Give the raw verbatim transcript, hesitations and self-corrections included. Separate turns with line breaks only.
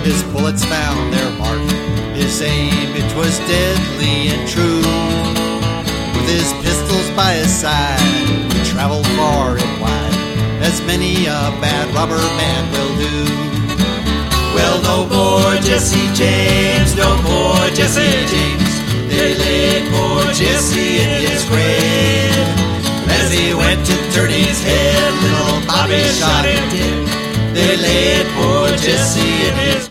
His bullets found their mark, his aim, it was deadly and true. With his pistols by his side, he traveled far and wide, as many a bad robber man will do. Well, no more Jesse James, no more Jesse James. They laid poor Jesse in his grave. As he went to turn his head, little Bobby shot him dead. They laid poor Jesse in his